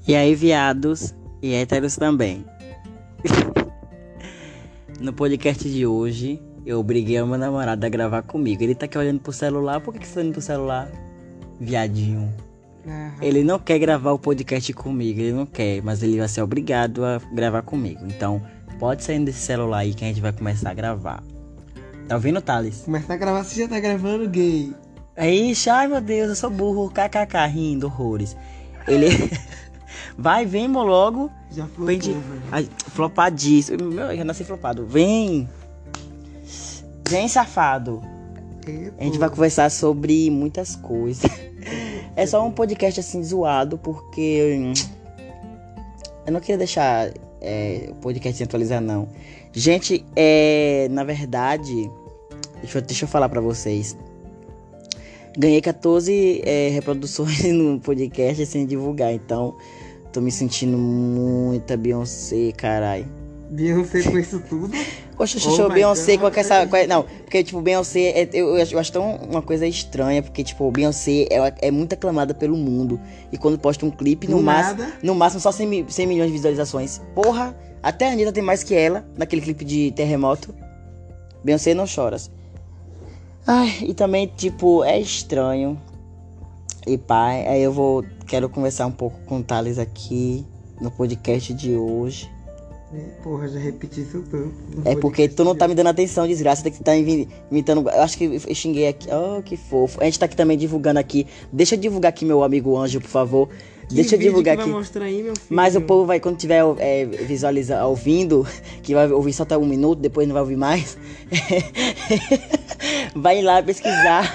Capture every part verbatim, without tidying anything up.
E aí, viados e héteros também. No podcast de hoje, eu obriguei o meu namorado a gravar comigo. Ele tá aqui olhando pro celular. Por que que você tá olhando pro celular? Viadinho. Uhum. Ele não quer gravar o podcast comigo, ele não quer, mas ele vai ser obrigado a gravar comigo. Então, pode sair desse celular aí que a gente vai começar a gravar. Tá ouvindo, Thales? Começar a gravar, você já tá gravando, gay. Ixi, ai meu Deus, eu sou burro, kkk, rindo horrores. Ele... Vai, vem, mo, logo. Já flopou, Vem de... velho. Ai, flopadíssimo. Meu, eu já nasci flopado. Vem. Vem, safado. É, A gente pô. vai conversar sobre muitas coisas. É só um podcast assim zoado, porque hum, eu não queria deixar é, o podcast sem atualizar, não. Gente, é, na verdade, deixa eu, deixa eu falar pra vocês. Ganhei catorze é, reproduções no podcast sem divulgar, então tô me sentindo muita Beyoncé, carai. Beyoncé com isso tudo? Poxa, Oh oh my Beyoncé God. com essa... Com, não, porque, tipo, Beyoncé, é, eu, eu acho tão uma coisa estranha, porque, tipo, Beyoncé, ela é muito aclamada pelo mundo. E quando posta um clipe, no, Do máximo, nada. no máximo só cem, mi- cem milhões de visualizações. Porra, até a Anitta tem mais que ela, naquele clipe de Terremoto. Beyoncé não choras. Ai, e também, tipo, é estranho. E pai, aí eu vou... Quero conversar um pouco com o Thales aqui, no podcast de hoje. É, porra, já repeti isso tudo. É porque tu não tá me dando atenção, desgraça. Tem que tá invi- imitando. Eu acho que eu xinguei aqui. Oh, que fofo. A gente tá aqui também divulgando aqui. Deixa eu divulgar aqui meu amigo Anjo, por favor. Que Deixa eu vídeo divulgar que aqui. vai mostrar aí, meu filho? Mas o povo vai, quando tiver é, visualizando, ouvindo, que vai ouvir só até um minuto, depois não vai ouvir mais. Vai lá pesquisar.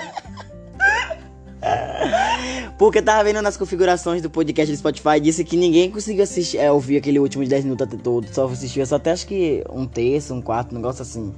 Porque eu tava vendo nas configurações do podcast do Spotify, disse que ninguém conseguiu assistir, é, ouvir aquele último de dez minutos até todo. Só assistiu só até acho que um terço, um quarto, um negócio assim.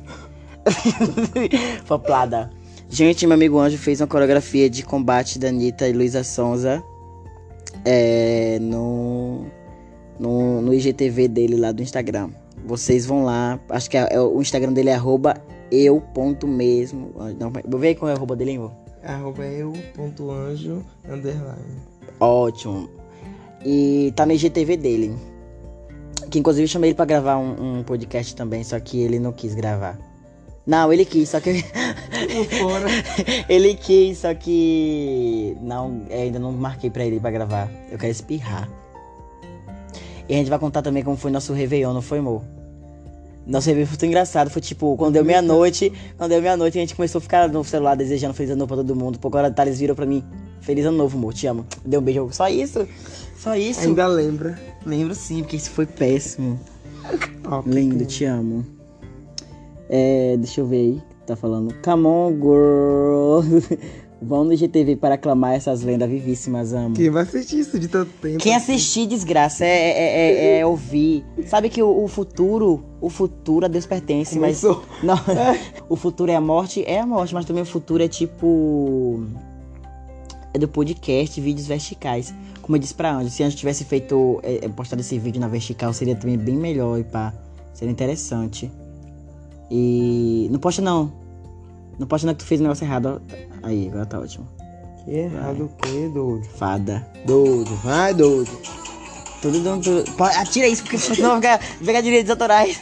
Foplada. Gente, meu amigo Anjo fez uma coreografia de combate da Anitta e Luísa Sonza é, no, no, no I G T V dele lá do Instagram. Vocês vão lá, acho que é, é, o Instagram dele é arroba eu ponto mesmo. Não, vou ver qual é o arroba dele, hein, vô? Arroba eu ponto anjo underline. Ótimo. E tá no I G T V dele. Que inclusive eu chamei ele pra gravar um, um podcast também, só que ele não quis gravar. Não, ele quis, só que... Tô fora. Ele quis, só que... Não, eu ainda não marquei pra ele pra gravar. Eu quero espirrar. E a gente vai contar também como foi nosso Réveillon, não foi, amor? Nosso Réveillon foi tão engraçado. Foi tipo, quando deu meia-noite, quando deu meia-noite, a gente começou a ficar no celular desejando Feliz Ano Novo pra todo mundo. Pouco hora o Thales virou pra mim: Feliz Ano Novo, amor, te amo. Deu um beijo. Só isso? Só isso? Ainda lembra. Lembro sim, porque isso foi péssimo. Ó, Lindo, que- te amo. É, deixa eu ver aí. Tá falando. Come on, girl. Vão no I G T V para aclamar essas lendas vivíssimas, amo. Quem vai assistir isso de tanto tempo? Quem assistir, desgraça, é, é, é, é ouvir. Sabe que o, o futuro, o futuro a Deus pertence, mas... Começou. Não, o futuro é a morte, é a morte, mas também o futuro é tipo... É do podcast, vídeos verticais. Como eu disse pra Anjo, se a gente tivesse feito, é, postado esse vídeo na vertical, seria também bem melhor e pá. Seria interessante. E... Não posta não. Não posta não que tu fez o negócio errado. Ó. Aí, agora tá ótimo. Que errado o quê, doido? Fada. Doido, vai, doido. Tudo dando. Tudo... Pô, atira isso, porque senão vai pegar, pegar direitos autorais.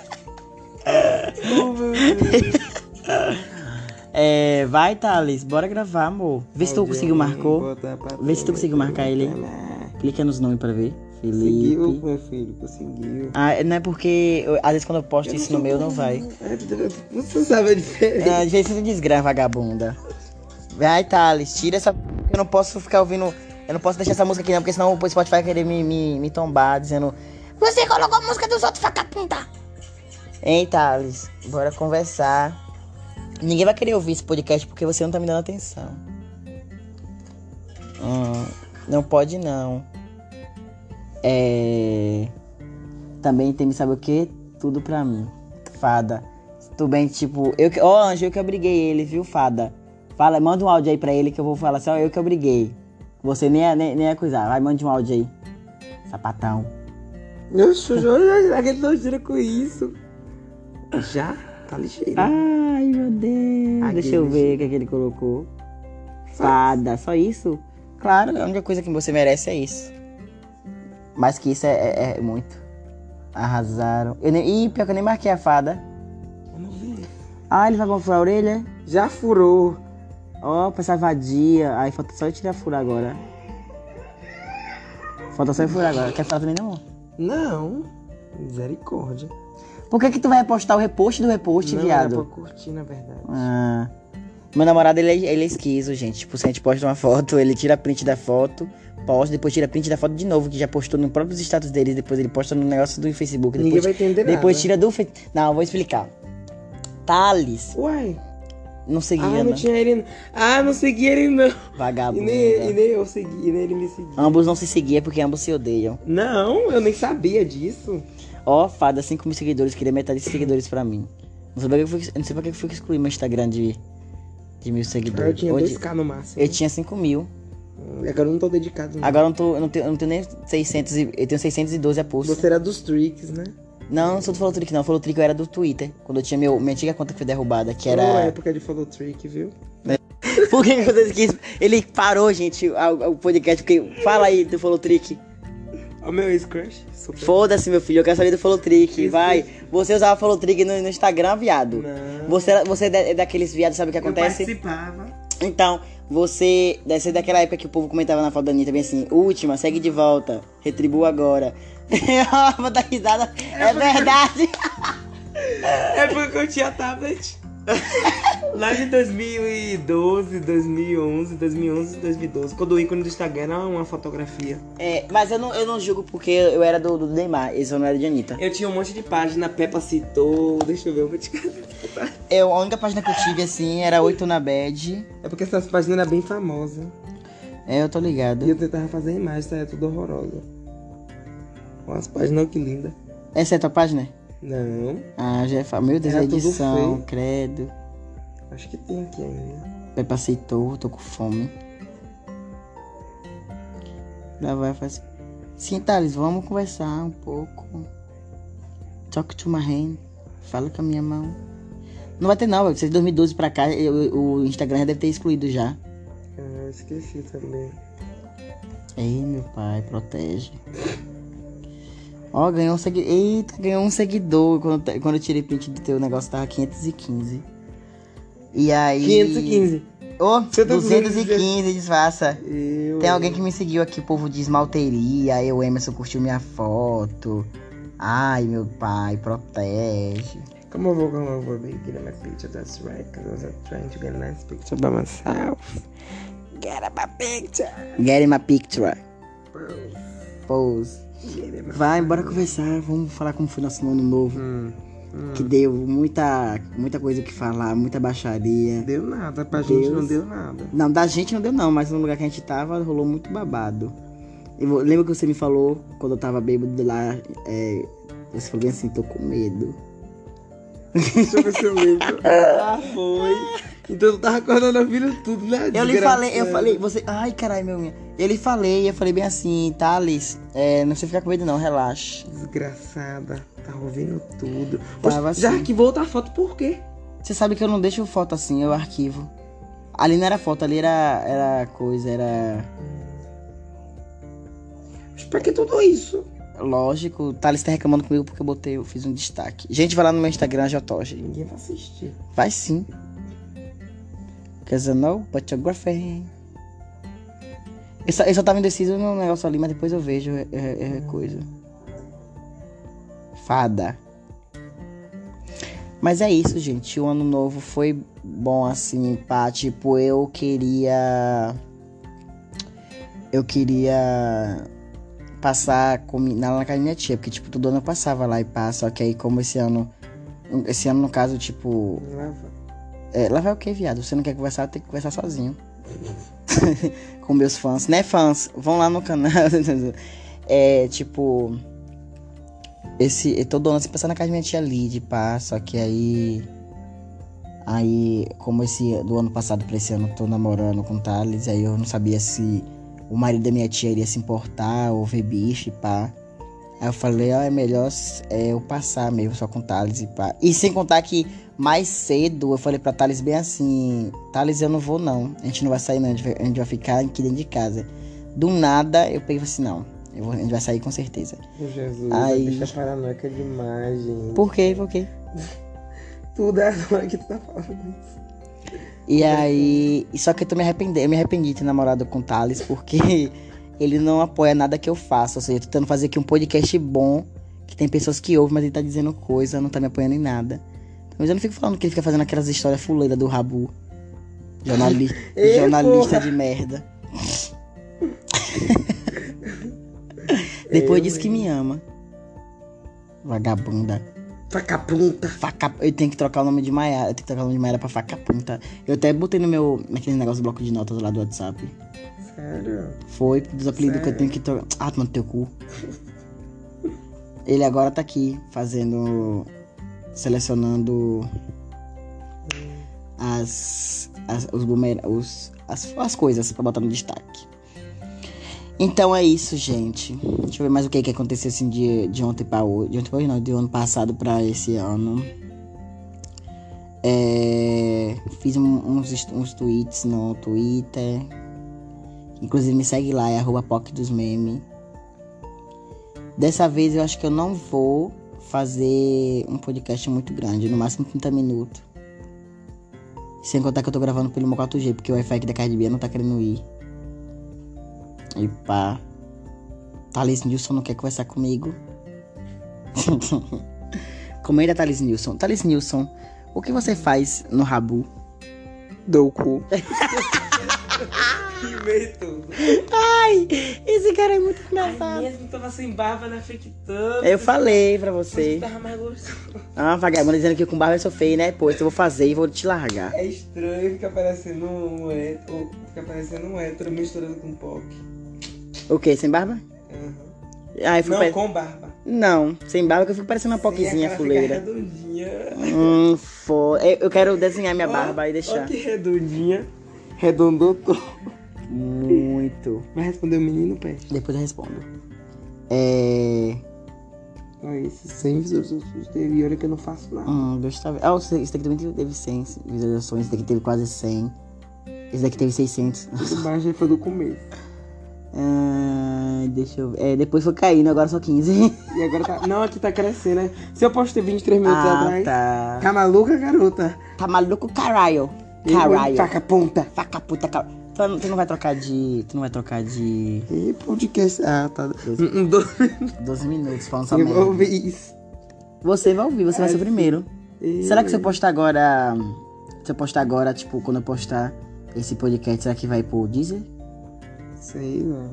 Oh, meu Deus. É, vai, Thales, bora gravar, amor. Vê se tu Alguém conseguiu marcou. bota pra Vê se tu conseguiu marcar ele. Clica nos nomes pra ver. Conseguiu, Felipe. meu filho, conseguiu. Ah, não é porque eu- às vezes quando eu posto isso no meu não vai. Você sabe a diferença. Ah, às vezes você desgrava, vagabunda. Vai, Thales, tira essa. Eu não posso ficar ouvindo. Eu não posso deixar essa música aqui não, porque senão o Spotify vai querer me, me, me tombar dizendo: Você colocou a música dos outros, vagabunda! Hein, Thales? Bora conversar. Ninguém vai querer ouvir esse podcast porque você não tá me dando atenção. Hum, não pode não. É. Também tem, sabe o que? Tudo pra mim. Fada. Tudo bem, tipo, eu que. Ó, oh, Anjo, eu que obriguei ele, viu, Fada? Fala, manda um áudio aí pra ele que eu vou falar assim, ó, eu que obriguei. Você nem é, nem, nem é coisar. Vai, mande um áudio aí. Sapatão. Meu senhor, já que ele não tira com isso. Já? Tá ligeiro. Ai, meu Deus. Aqui, Deixa eu ver deixa- o que, é que ele colocou. Fada, só isso? Claro, a única coisa que você merece é isso. Mais que isso é, é, é muito. Arrasaram. Eu nem... Ih, pior que eu nem marquei a fada. Eu não vi. Ah, ele vai furar a orelha? Já furou. Ó, oh, pra essa vadia. Aí falta só eu tirar a fura agora. Falta só eu furar agora. Quer furar também não? Não. Misericórdia. Por que que tu vai postar o repost do repost, não, viado? Não, é pra curtir, na verdade. Ah... Meu namorado, ele é, ele é esquizo, gente. Tipo, se a gente posta uma foto, ele tira print da foto, posta, depois tira print da foto de novo, que já postou nos próprios status dele, depois ele posta no negócio do Facebook. Ninguém Depois, vai entender nada. Depois tira do... Fe... Não, eu vou explicar. Thales. Uai. Não seguia, ah, não né? tinha ele... Ah, não seguia ele, não. Vagabundo. E nem, e nem eu segui, e nem ele me seguia. Ambos não se seguiam porque ambos se odeiam. Não, eu nem sabia disso. Ó, oh, fada, cinco mil seguidores, queria metade de seguidores pra mim. Não sei pra que eu fui, não sei pra que eu fui excluir meu Instagram de... de mil seguidores. Eu tinha Hoje, dois K no máximo. Eu tinha cinco mil. Agora eu não tô dedicado. Não. Agora eu não, tô, eu não, tenho, eu não tenho nem seiscentos. E, eu tenho seiscentos e doze a post. Você era dos tricks, né? Não, não sou do Follow Trick, não. Follow Trick eu era do Twitter. Quando eu tinha meu, minha antiga conta que foi derrubada, que era. Foi a época de Follow Trick, viu? Por que que eu quis? Ele parou, gente, o, o podcast, porque. Fala aí do Follow Trick. O meu ex-crush. Foda-se, meu filho, eu quero saber do Follow Trick. Isso. Vai. Você usava Follow Trick no, no Instagram, viado? Não. Você, você é daqueles viados, sabe o que acontece? Eu participava. Então, você deve ser daquela época que o povo comentava na foto da Anitta bem assim: última, segue de volta, retribua agora. Vou dar risada, é, é verdade. É porque eu tinha tablet. Lá de dois mil e doze, dois mil e onze, dois mil e onze, dois mil e doze. Quando o ícone do Instagram era uma fotografia. É, mas eu não, eu não julgo porque eu era do, do Neymar, esse eu não era de Anitta. Eu tinha um monte de página, Peppa citou, deixa eu ver, eu vou te eu, A única página que eu tive assim era oito na bad. É porque essas páginas eram bem famosas. É, eu tô ligado. E eu tentava fazer imagens, tá? É tudo horrorosa. Olha as páginas, que linda. Essa é a tua página? Não. Ah, já é fa... Meu Deus, era a edição, credo. Acho que tem aqui ainda. Peppa aceitou, tô com fome. Já vai fazer. Sim, Thales, vamos conversar um pouco. Talk to my hand. Fala com a minha mão. Não vai ter não, de dois mil e doze pra cá, eu, o Instagram já deve ter excluído já. Ah, eu esqueci também. Ei, meu pai, protege. Ó, ganhou um seguidor. Eita, ganhou um seguidor. Quando, quando eu tirei print do teu negócio, tava quinhentos e quinze. E aí... quinhentos e quinze. Ô, oh, duzentos e quinze, disfarça. Eu... Tem alguém que me seguiu aqui, o povo de esmalteria. Aí o Emerson curtiu minha foto. Ai, meu pai, protege. Come over, come over, baby. Get in my picture, that's right. Because I was trying to get a nice picture by myself. Get in my picture. Get in my picture. Pose. Pose. Vai, bora conversar. Vamos falar como foi nosso ano novo. Hum, hum. Que deu muita, muita coisa o que falar, muita baixaria. Deu nada, pra Deus. gente não deu nada. Não, da gente não deu não, mas no lugar que a gente tava rolou muito babado. Eu vou, lembra que você me falou, quando eu tava bêbado lá, é, você falou bem assim, tô com medo. Deixa eu ver se eu lembro. Ah, foi. Então tu tava acordando ouvindo tudo, né? Eu lhe falei, eu falei, você... Ai, caralho, meu minha. Eu lhe falei, eu falei bem assim, Thales, é, não precisa ficar com medo não, relaxa. Desgraçada, tava ouvindo tudo. Tava Poxa, já assim. arquivou outra foto por quê? Você sabe que eu não deixo foto assim, eu arquivo. Ali não era foto, ali era, era coisa, era... Mas pra que tudo isso? Lógico, o Thales tá reclamando comigo porque eu botei, eu fiz um destaque. Gente, vai lá no meu Instagram, Jotoge. Ninguém vai assistir. Vai sim. Cause I know but your girlfriend. Eu só, eu só tava indeciso no negócio ali, mas depois eu vejo, é, é, é coisa. Fada. Mas é isso, gente. O ano novo foi bom assim, pá. Tipo, eu queria... Eu queria... passar comi- lá na casa da minha tia, porque tipo, todo ano eu passava lá e pá, só que aí como esse ano, esse ano no caso, tipo... Lava. É, lá vai o que, viado? Você não quer conversar, tem que conversar sozinho. Com meus fãs, né, fãs? Vão lá no canal. É, tipo... Esse, todo ano eu passar na casa da minha tia Lid, pá, só que aí... Aí, como esse do ano passado pra esse ano eu tô namorando com o Thales, aí eu não sabia se o marido da minha tia iria se importar ou ver bicho e pá. Aí eu falei, ó, é melhor é, eu passar mesmo só com o Thales e pá. E sem contar que mais cedo eu falei pra Thales bem assim, Thales, eu não vou não, a gente não vai sair não, a gente vai, a gente vai ficar aqui dentro de casa. Do nada eu peguei e falei assim, não, Eu vou, a gente vai sair com certeza. Meu Jesus, Aí... a bicha paranoica demais, gente. Por quê? Por quê? Tudo é a que tu tá falando isso. E aí... Só que eu tô me arrependendo. Eu me arrependi de ter namorado com o Thales, porque ele não apoia nada que eu faço. Ou seja, eu tô tentando fazer aqui um podcast bom, que tem pessoas que ouvem, mas ele tá dizendo coisa, não tá me apoiando em nada. Mas eu não fico falando que ele fica fazendo aquelas histórias fuleiras do Rabu. Jornali... Ei, jornalista porra. de merda. Depois Eu, diz que hein? me ama. Vagabunda. Faca punta. Faca... Eu tenho que trocar o nome de Maiara. Eu tenho que trocar o nome de Maiara pra Faca Punta. Eu até botei no meu... Naquele negócio do bloco de notas lá do WhatsApp. Sério? Foi dos apelidos que eu Sério? tenho que trocar. Ah, toma no teu cu. Ele agora tá aqui fazendo... Selecionando... As... as os boomer... Os, as, as coisas pra botar no destaque. Então é isso, gente. Deixa eu ver mais o que que aconteceu assim de, de ontem pra hoje. De ontem pra hoje não, de ano passado pra esse ano. É, fiz um, uns, uns tweets no Twitter. Inclusive me segue lá, é arroba poc dos memes. Dessa vez eu acho que eu não vou fazer um podcast muito grande, no máximo trinta minutos. Sem contar que eu tô gravando pelo meu quatro G, porque o Wi-Fi aqui da Casa de Bia não tá querendo ir. E pá. Thales Nilson não quer conversar comigo. Comenta, Thales Nilson. Thales Nilson, o que você faz no Rabu? Dou o cu. Rimei tudo. Ai, esse cara é muito engraçado. Mesmo tava sem barba na frente tanto. Eu falei pra você. Tava mais gostoso. Ah, vagabundo dizendo que com barba eu sou feio, né? Pô, isso eu vou fazer e vou te largar. É estranho, fica parecendo um hétero. Fica parecendo um hétero misturado com P O C. O quê? Sem barba? Uhum. Ah, eu fico Não, pare- com barba. Não, sem barba que eu fico parecendo uma Sim, a poquezinha cara fuleira. Fica redondinha. Hum, fo... eu, eu quero desenhar minha Ó, barba e deixar. Ó que redondinha. Redondou todo. Muito. Vai responder o menino, pé? Depois eu respondo. É... Olha, esse cem visualizações teve, olha que eu não faço nada. Hum, deixa eu ver. Ah, esse esse daqui também teve cem visualizações. Esse daqui teve quase cem. Esse daqui teve seiscentos. Esse baixo aí foi do começo. Ah, deixa eu ver. É, depois foi caindo, agora só quinze. E agora tá. Não, aqui tá crescendo, né? Se eu postei vinte e três minutos Ah, atrás. tá. Tá maluca, garota? Tá maluco, caralho. Eu, Caralho. Faca ponta. Faca puta, caralho. Tu, tu não vai trocar de... Tu não vai trocar de... E podcast. Ah, tá. Um, um, dois. doze minutos falando só Eu vou merda. ouvir isso. Você vai ouvir, você vai ser o Ah, primeiro. E- Será que se eu postar agora... Se eu postar agora, tipo, quando eu postar esse podcast, será que vai pro Deezer? Sei não.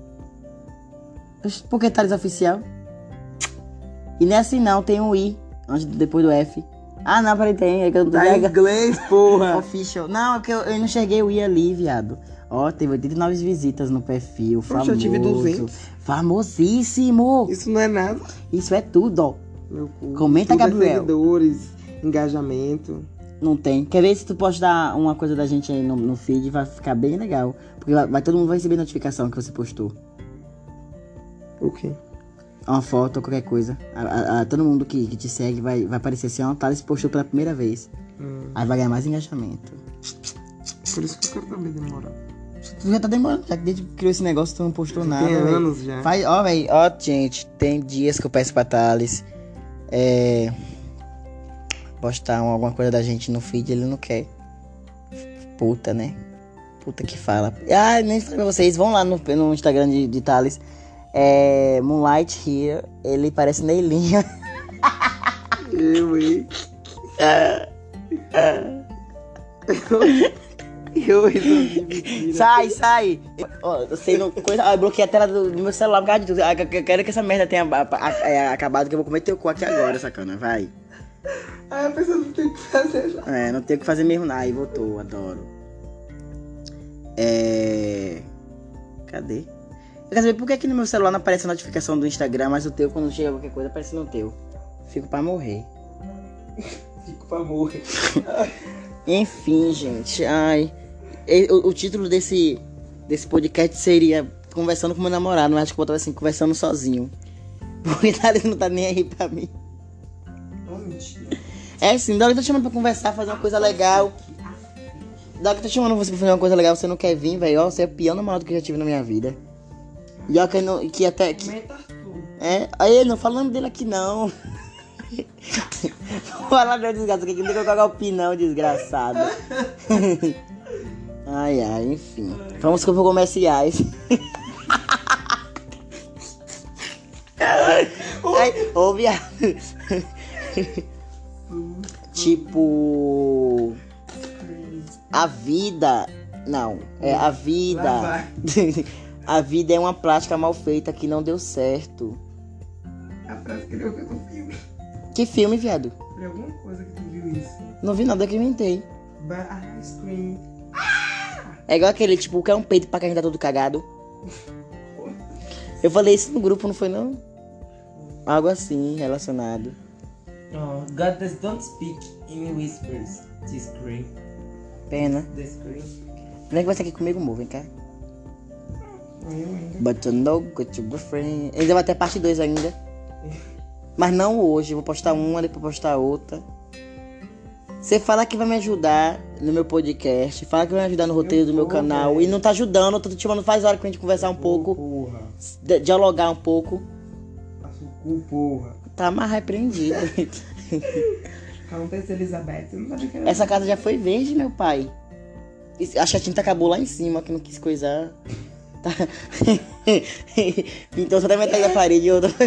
Oxe, por que Thales Oficial? E nem assim não, tem um I, antes, depois do F. Ah, não, peraí, tem, é que eu não tô Tá em vendo. inglês, porra. Official. Não, é porque eu, eu não enxerguei o I ali, viado. Ó, teve oitenta e nove visitas no perfil, famoso. eu tive duzentos. Famosíssimo. Isso não é nada. Isso é tudo, ó. Meu cu. Comenta, Tudo é Gabriel. seguidores, engajamento. Não tem. Quer ver se tu postar uma coisa da gente aí no, no feed, vai ficar bem legal. Porque vai, vai- todo mundo vai receber notificação que você postou. O quê? Uma foto ou qualquer coisa. A, a- a- todo mundo que, que te segue vai, vai aparecer assim, ó, Thales postou pela primeira vez. Hum, Aí vai ganhar mais engajamento. por isso que eu quero também demorar. Tu já tá demorando, já que desde que criou esse negócio tu não postou nada. Tem véi. anos já. Faz, ó, velho, ó, gente, tem dias que eu peço pra Thales é, postar um- alguma coisa da gente no feed, ele não quer. Puta, né? Puta que fala. Ah, nem falei pra vocês, vão lá no, no Instagram de, de Thales. É, Moonlight Here, ele parece Neilinha. Eu, hein? Eu resolvi mentira. Sai, sai! Ó, eu sei, no, coisa, ó, eu bloqueei a tela do, do meu celular por causa de tudo. Ah, Eu eu quero que essa merda tenha a- a- é, acabado, que eu vou comer teu cu aqui agora, sacana, vai. Ah, a pessoa não tem o que fazer já. É, não tem o que fazer mesmo, não. Aí voltou, adoro. É. Cadê? Eu quero saber por que aqui no meu celular não aparece a notificação do Instagram, mas o teu, quando chega qualquer coisa, aparece no teu. Fico pra morrer. Fico pra morrer. Enfim, gente. Ai. E- O, o título desse, desse podcast seria Conversando com meu namorado, mas acho que eu botava assim, conversando sozinho. Porque Thales não tá nem aí pra mim. Oh, mentira. É assim, da hora que eu tô te chamando pra conversar, fazer uma coisa legal. Da hora que eu tô chamando você pra fazer uma coisa legal, você não quer vir, velho. Ó, você é o pior namorado que eu já tive na minha vida. E ó, que, não, que até... Que, Menta tudo. é, aí, não falando dele aqui, não. Fala não, desgraçado, que não colocar o pi, não, desgraçado. Ai, ai, enfim. Vamos para comerciais. Ai, ô, viado. Tipo... A vida... Não, é a vida... A vida é uma prática mal feita que não deu certo. A frase que ele ouviu no filme. Que filme, viado? Foi alguma coisa que tu viu isso. Não vi nada que inventei. But I scream. É igual aquele, tipo, que é um peito pra quem tá todo cagado. Eu falei isso no grupo, não foi não? Algo assim, relacionado. Oh, God does don't speak in whispers. To scream. Pena. The scream. Vem que vai ser aqui comigo, amor, vem cá. Eu ainda. But you know, got your girlfriend. Ainda vai ter parte dois ainda. Mas não hoje, eu vou postar uma, depois postar outra. Você fala que vai me ajudar no meu podcast, fala que vai me ajudar no roteiro do meu vou, canal. véio. E não tá ajudando, eu tô te chamando faz hora pra gente conversar um pouco, Porra. di- dialogar um pouco. Passa o cu, porra. Tá mais repreendido. Countess Elizabeth. Eu não sabia que era. Essa casa já foi verde, meu pai. E acho que a tinta acabou lá em cima, que não quis coisar. Tá. Pintou só da metade da parede e outra.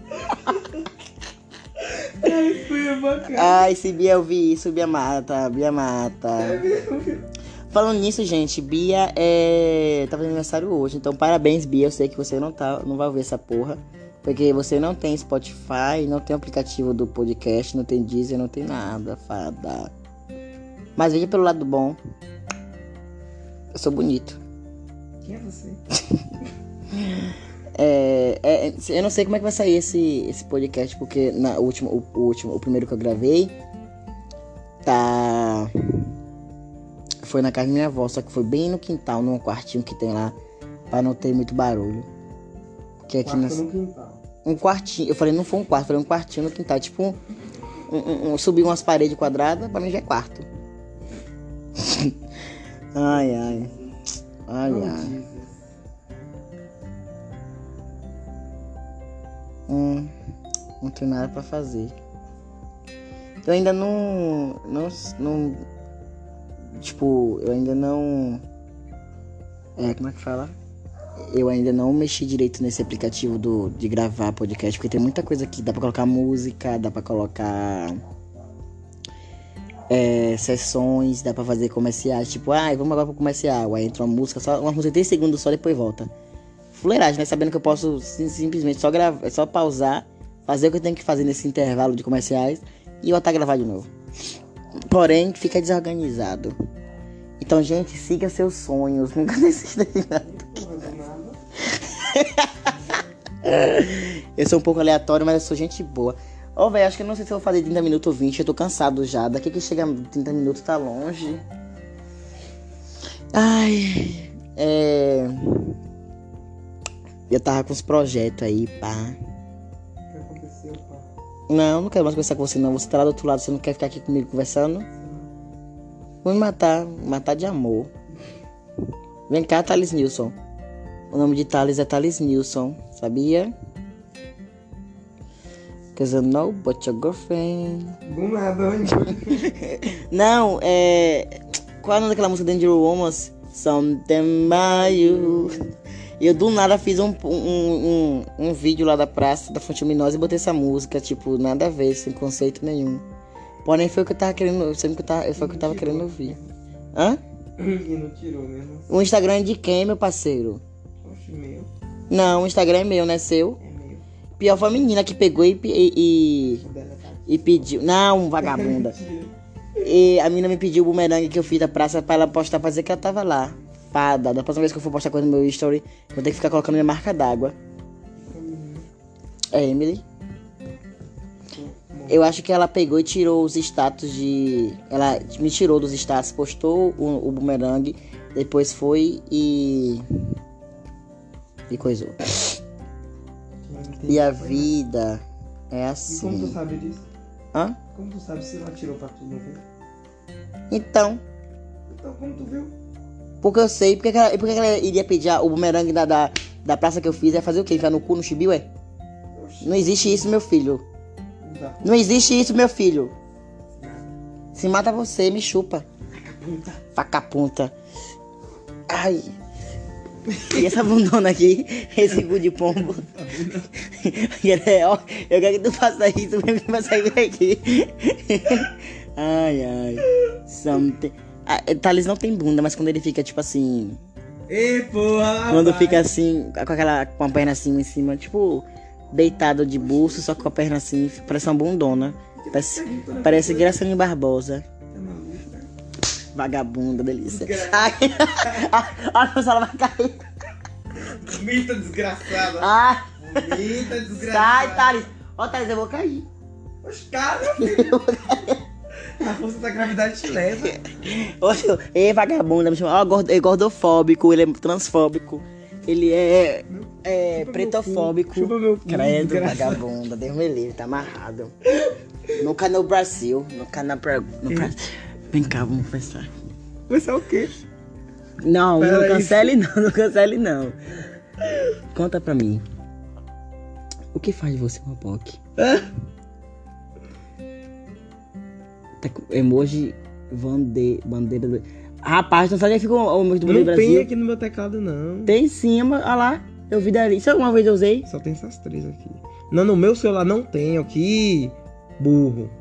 Ai, foi bacana. Ai, se Bia ouvir isso, Bia mata, Bia mata. Falando nisso, gente, Bia é... tá fazendo aniversário hoje, então parabéns, Bia. Eu sei que você não, tá, não vai ouvir essa porra, porque você não tem Spotify, não tem aplicativo do podcast, não tem Deezer, não tem nada, fada. Mas veja pelo lado bom. Eu sou bonito. Quem é você? É, é, eu não sei como é que vai sair esse, esse podcast, porque na última, o, o último, o primeiro que eu gravei tá... foi na casa da minha avó, só que foi bem no quintal, num quartinho que tem lá, pra não ter muito barulho. Que aqui Quarto nas... no quintal. Um quartinho, eu falei não foi um quarto, falei um quartinho no quintal, tipo um, um, um, um subir umas paredes quadradas, pra mim já é quarto. Ai, ai. Ai, Oh, ai. Jesus. Hum, não tem nada pra fazer. Eu ainda não, não, não, tipo, eu ainda não, é, como é que fala? Eu ainda não mexi direito nesse aplicativo do, de gravar podcast, porque tem muita coisa aqui, dá pra colocar música, dá pra colocar é, sessões, dá pra fazer comerciais, tipo, ai, ah, vamos agora pro comercial, aí entra uma música, só uma música de três segundos só, depois volta. Fuleiragem, né? Sabendo que eu posso sim, simplesmente só gravar, só pausar, fazer o que eu tenho que fazer nesse intervalo de comerciais e voltar a gravar de novo. Porém, fica desorganizado. Então, gente, siga seus sonhos, nunca desista de nada. Porra do nada. Eu sou um pouco aleatório, mas eu sou gente boa. Ô, oh, velho, acho que eu não sei se eu vou fazer trinta minutos ou vinte, eu tô cansado já. Daqui que chega trinta minutos tá longe. Ai, é... Eu tava com uns projetos aí, pá. O que aconteceu, pá? Não, não quero mais conversar com você não. Você tá lá do outro lado, você não quer ficar aqui comigo conversando? Vou me matar, matar de amor. Vem cá, Thales Nilson. O nome de Thales é Thales Nilson, sabia? Cause I know but your girlfriend. Do nada, onde? Não, é... Qual é o nome daquela música Danger Woman? Something by you. Eu do nada fiz um, um, um, um vídeo lá da praça da Fonte Luminosa e botei essa música, tipo, nada a ver, sem conceito nenhum. Porém foi o que eu tava querendo, sempre que eu tava, foi o que eu tava querendo ouvir. Hã? E não tirou mesmo. O Instagram é de quem, meu parceiro? Oxe, meu. Não, o Instagram é meu, não é seu? É meu. Pior foi a menina que pegou e, e, e, O dela tá e pediu. Não, vagabunda. E a menina me pediu o bumerangue que eu fiz da praça pra ela postar pra dizer que ela tava lá. Fada, da próxima vez que eu for postar coisa no meu story, eu vou ter que ficar colocando minha marca d'água. É Emily. Eu acho que ela pegou e tirou os status de... Ela me tirou dos status, postou o, o bumerangue, depois foi e... E coisou. E a vida é E como tu assim. sabe disso? Hã? Como tu sabe se ela tirou pra tu não ver? Então, Então como tu viu? porque eu sei, porque que ela, porque que ela iria pedir o bumerangue da, da, da praça que eu fiz é fazer o quê? Enfiar no cu no chibiu, é? Não existe isso, meu filho. Não existe isso, meu filho. Se mata você, me chupa. Faca punta. Ai. E essa bundona aqui, esse cu de pombo. E ele é, ó, eu quero que tu faça isso mesmo que vai sair daqui. Ai, ai. Something. Ah, Thales não tem bunda, mas quando ele fica tipo assim. Ei, porra! Quando rapaz. fica assim, com aquela. Com a perna assim em cima, tipo, deitado de buço, só com a perna assim, parece uma bundona. Parece, parece Graciane Barbosa. Vagabunda, delícia. Ai, olha a sala vai cair. Bonita desgraçada. Ai, Bonita desgraçada. sai, Thales. Ó, Thales, eu vou cair. Os caras, filho. A força da gravidade te leva. Oxe, ei, vagabunda, me chama. Ó, gordo, é gordofóbico, ele é transfóbico. Ele é, é Chupa pretofóbico. meu cu, chupa meu cu, Credo, desgraçado. vagabunda, Deus me livre, tá amarrado. Nunca no Brasil, nunca na pra, no Brasil. Vem cá, vamos conversar. Vai ser o quê? Não, Pera não aí. cancele não, não cancele não. Conta pra mim. O que faz de você uma P O C? Tá com emoji vande, bandeira do... Rapaz, não sabe onde fica o emoji do Não Bandeira do tem Brasil? aqui no meu teclado, não. Tem sim, mas olha lá. Eu vi dali. Se alguma vez eu usei? Só tem essas três aqui. Não, no meu celular não tem, aqui. Burro.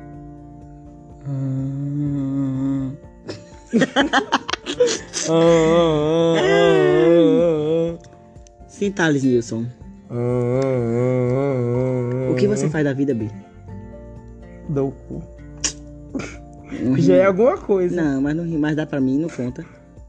Hum... Sim, Thales Nilson. O que você faz da vida, B? Dou o cu. Já é alguma coisa. Não, mas não ri, mas dá pra mim, não conta.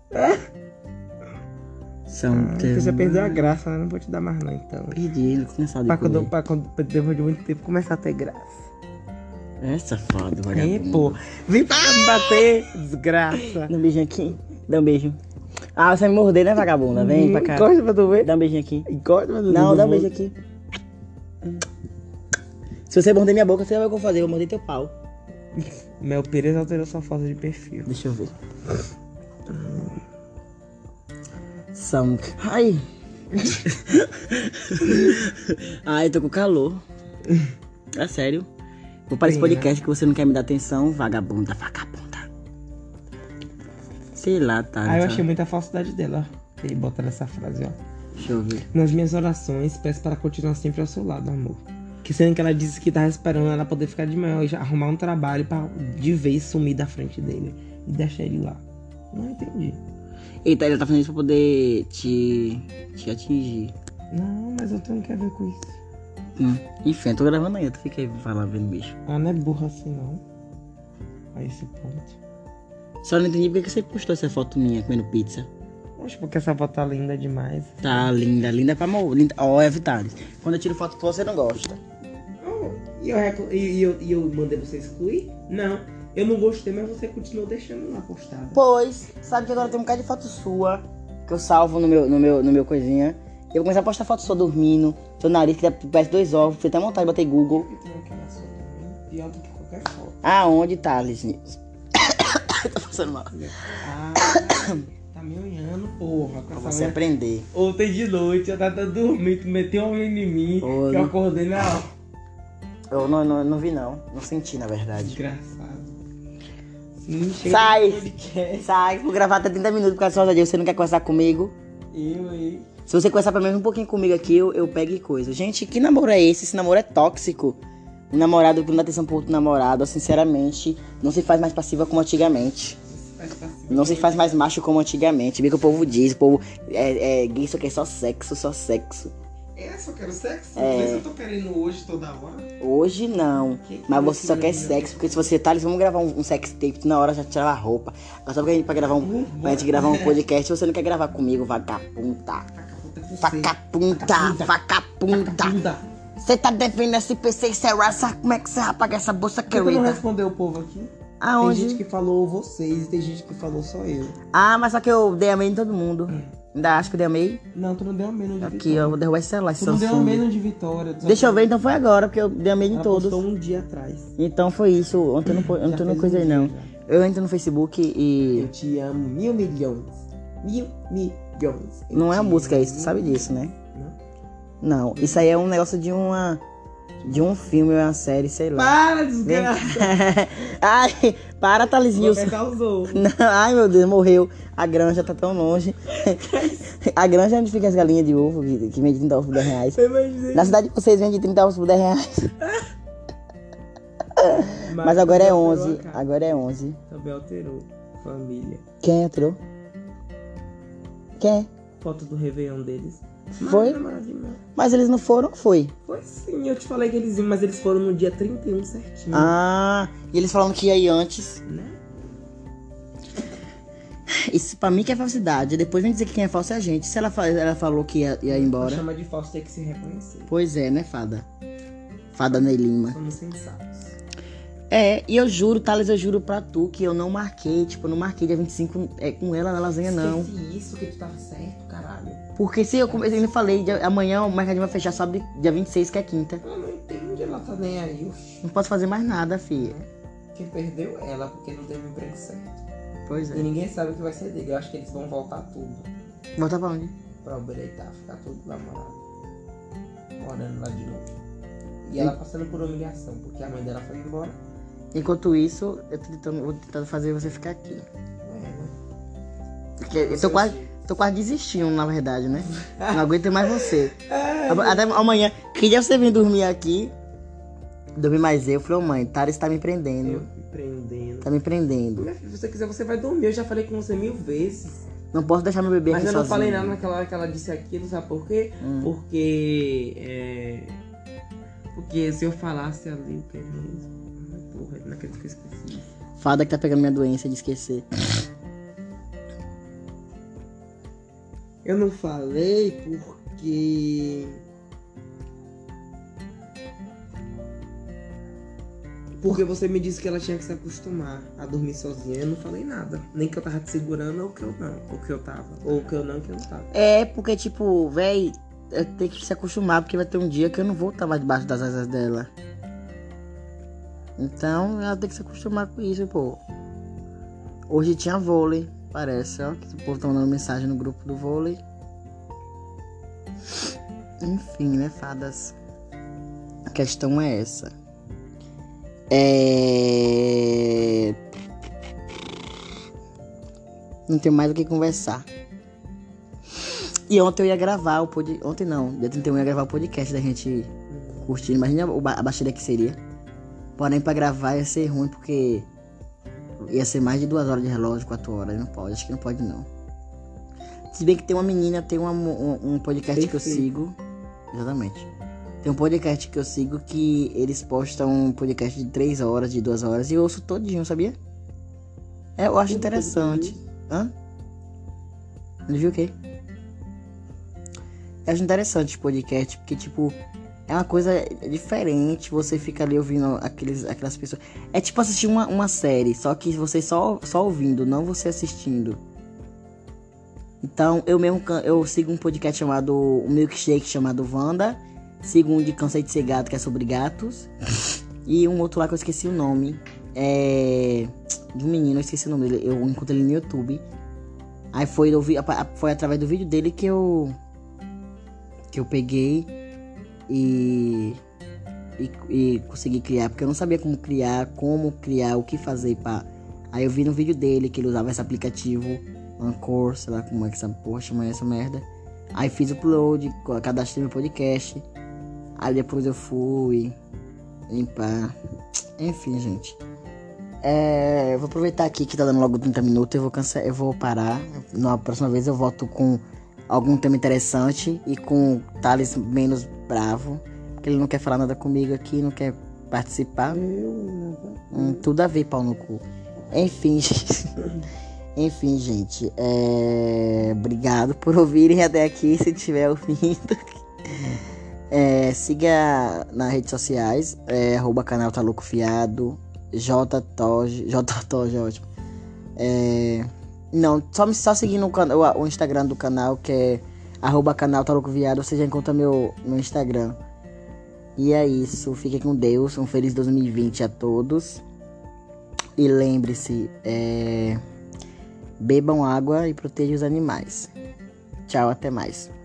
São Ah, porque você perdeu a graça, né? Não vou te dar mais não, então. Perdi, não cansado de Pra quando, comer. pra quando depois de muito tempo começar a ter graça. É safado, É, vagabundo. pô. Vem pra cá me bater, desgraça. Dá um beijinho aqui. Dá um beijo. Ah, você vai me morder, né, vagabunda? Vem pra cá. Encosta pra tu ver. Dá um beijinho aqui. Encosta pra tu ver. Não, dá um beijo aqui. Se você morder minha boca, você vai ver o que eu vou fazer. Eu vou morder teu pau. Mel Pires alterou sua foto de perfil. Deixa eu ver. São... Ai. Ai, eu tô com calor. É sério. Vou para esse Sim, podcast que você não quer me dar atenção. Vagabunda, vagabunda. Sei lá, tá. Ah, eu tá. achei muita falsidade dela, ó. Ele bota nessa frase, ó. Deixa eu ver. Nas minhas orações, peço para continuar sempre ao seu lado, amor. Que sendo que ela disse que tava esperando ela poder ficar de manhã e já arrumar um trabalho pra de vez sumir da frente dele e deixar ele lá. Não entendi. Eita, ele tá fazendo isso pra poder te, te atingir. Não, mas eu tenho que ver com isso. Hum. Enfim, eu tô gravando aí, tu fica aí falando vendo bicho. Ela não é burra assim, não. A esse ponto. Só não entendi porque que você postou essa foto minha comendo pizza. Poxa, porque essa foto tá linda demais. Tá linda, linda pra morrer. Linda... Ó, é Vitalis. Quando eu tiro foto tua, você não gosta. Oh, e, eu recl... e, e eu, e eu mandei você excluir? Não. Eu não gostei, mas você continuou deixando lá postada. Pois, sabe que agora tem um bocado de foto sua que eu salvo no meu, no meu, no meu coisinha. Eu vou começar a postar foto sua dormindo, seu nariz que parece dois ovos, fui até montar e botei Google. Porque tem aquela foto também, pior do que qualquer foto. Aonde, Thales? Tô passando mal. Ah, tá me olhando, porra. Pra Com essa você minha- aprender. Ontem de noite eu tava dormindo, tu meteu um olho em mim, Oi. que eu acordei na Eu não, não, não vi não, não senti na verdade. desgraçado. Sim, chega Sai! no podcast. Sai, vou gravar até trinta minutos por causa da sua dia, você não quer conversar comigo? Eu, aí. Se você conversar pelo menos um pouquinho comigo aqui, eu, eu pego e coisa. Gente, que namoro é esse? Esse namoro é tóxico. Um namorado que não dá atenção pro outro namorado, sinceramente, não se faz mais passiva como antigamente. Não se faz mais macho como antigamente. Vê que o povo diz, o povo é, é gay, só quer só sexo, só sexo. É, só quero sexo? É. Mas eu tô querendo hoje toda hora. Hoje não. Que que Mas é você só isso, quer meu Deus? sexo, porque se você tá, eles vão gravar um, um sex tape, tu na hora já tirava a roupa. Agora só porque a gente pra gravar um, pra gente gravar um podcast, você não quer gravar comigo, vagabunda. Vagabunda, vagabunda. Vagabunda. Você tá devendo esse P C e Serasa? Como é que você vai pagar essa bolsa Por que tu não querida? respondeu o povo aqui? Aonde? Tem gente que falou vocês, tem gente que falou só eu. Ah, mas só que eu dei amei em todo mundo. Ainda acho que eu dei amei. Não, tu não deu a menos de Aqui, vitória. ó, eu vou derrubar esse celular, esse Tu não deu a Samsung. menos de vitória. tu só- Deixa eu ver, então foi agora, porque eu dei amei em Ela todos. postou um dia atrás. Então foi isso. Ontem eu não, po- Já ontem eu não fez coisei, um dia não. já. Eu entro no Facebook e. Eu te amo mil milhões. Mil milhões. Jones. Não é a música isso, tu sabe disso, né? Não? Não, isso aí é um negócio de uma... De um filme ou uma série, sei lá. Para, desgraça! Ai, para, Thalisinho. Você causou. Não, ai, meu Deus, morreu. A granja tá tão longe. A granja é onde fica as galinhas de ovo, que, que vende trinta ovos por dez reais. Na cidade de vocês vende trinta ovos por dez reais. Mas, Mas agora é onze. Agora é onze. Também alterou. Família. Quem alterou? Quem? Foto do Réveillon deles. Foi? Mas eles não foram, foi? Foi sim, eu te falei que eles iam, mas eles foram no dia trinta e um certinho. Ah, e eles falaram que ia ir antes. Né? Isso pra mim que é falsidade. Depois vem dizer que quem é falso é a gente. Se ela, ela falou que ia, ia embora. Chama de falso, tem que se reconhecer. Pois é, né, fada? Fada Ney Lima. Somos sensatos. É, e eu juro, Thales, eu juro pra tu que eu não marquei, tipo, eu não marquei dia vinte e cinco é, com ela na lasanha, não. Esqueci isso, que tu tava certo, caralho. Porque se eu comecei, eu falei, dia, amanhã o mercadinho vai fechar só dia vinte e seis, que é quinta. Eu não entendo, ela tá nem aí, oxi. Não posso fazer mais nada, filha. Quem perdeu é ela, porque não teve um emprego certo. Pois é. E ninguém sabe o que vai ser dele, eu acho que eles vão voltar tudo. Voltar pra onde? Pra Ubereitar, ficar tudo lá morando. Morando lá de novo. E ela passando por humilhação, porque a mãe dela foi embora. Enquanto isso, eu tô tentando, vou tentando fazer você ficar aqui. É, né? Porque eu tô quase, tô quase desistindo, na verdade, né? Não aguento mais você. Até amanhã, que dia você vem dormir aqui? Dormir mais eu, falei, ô mãe, Thales tá me prendendo. Eu me prendendo. Tá me prendendo. Minha filha, se você quiser, você vai dormir. Eu já falei com você mil vezes. Não posso deixar meu bebê Mas aqui eu não sozinho. falei nada naquela hora que ela disse aquilo, sabe por quê? Hum. Porque. É... Porque se eu falasse ali o que é mesmo. Porra, não acredito que eu esqueci. Fada que tá pegando minha doença de esquecer. Eu não falei porque. Porque você me disse que ela tinha que se acostumar a dormir sozinha. Eu não falei nada. Nem que eu tava te segurando ou que eu não. Ou que eu tava. Ou que eu não, que eu não tava. É, porque, tipo, véi, eu tenho que se acostumar, porque vai ter um dia que eu não vou estar mais debaixo das asas dela. Então, ela tem que se acostumar com isso, pô. Hoje tinha vôlei, parece, ó. Que o povo tá mandando mensagem no grupo do vôlei. Enfim, né, fadas? A questão é essa. É... Não tem mais o que conversar. E ontem eu ia gravar o podcast. Ontem não, dia trinta e um eu ia gravar o podcast da gente curtindo. Imagina a batida que seria. Porém, pra gravar ia ser ruim, porque ia ser mais de duas horas de relógio, quatro horas. Não pode, acho que não pode não. Se bem que tem uma menina, tem uma, um, um podcast Perfeito. que eu sigo. Exatamente. Tem um podcast que eu sigo que eles postam um podcast de três horas, de duas horas. E eu ouço todinho, sabia? É, eu acho interessante. Hã? Ele viu o quê? Eu acho interessante esse podcast, porque, tipo, é uma coisa diferente. Você fica ali ouvindo aqueles, aquelas pessoas. É tipo assistir uma, uma série, só que você só, só ouvindo, não você assistindo. Então, eu mesmo eu sigo um podcast chamado um Milkshake, chamado Wanda. Sigo um de Cansei de Ser Gato, que é sobre gatos. E um outro lá que eu esqueci o nome. É... de um menino, eu esqueci o nome dele. Eu encontrei ele no YouTube. Aí foi, eu vi, foi através do vídeo dele que eu... Que eu peguei e... E, e consegui criar. Porque eu não sabia como criar, como criar, o que fazer pra... Aí eu vi no vídeo dele que ele usava esse aplicativo Anchor, sei lá como é que essa porra chama essa merda. Aí fiz o upload, cadastrei meu podcast. Aí depois eu fui limpar. Enfim, gente. É, eu vou aproveitar aqui que tá dando logo trinta minutos. Eu vou cancelar, eu vou parar. Na próxima vez eu volto com algum tema interessante e com Thales menos bravo. Porque ele não quer falar nada comigo aqui, não quer participar. Hum, tudo a ver, pau no cu. Enfim, Enfim, gente. É... Obrigado por ouvirem até aqui, se estiver ouvindo. É, siga nas redes sociais, é, arroba canal Tá Louco Fiado, JToge, JToge é ótimo. É, não, só, só seguir no o, o Instagram do canal, que é arroba canal Tá Louco Fiado, você já encontra meu, meu Instagram. E é isso, fiquem com Deus, um feliz dois mil e vinte a todos. E lembre-se, é, bebam água e protejam os animais. Tchau, até mais.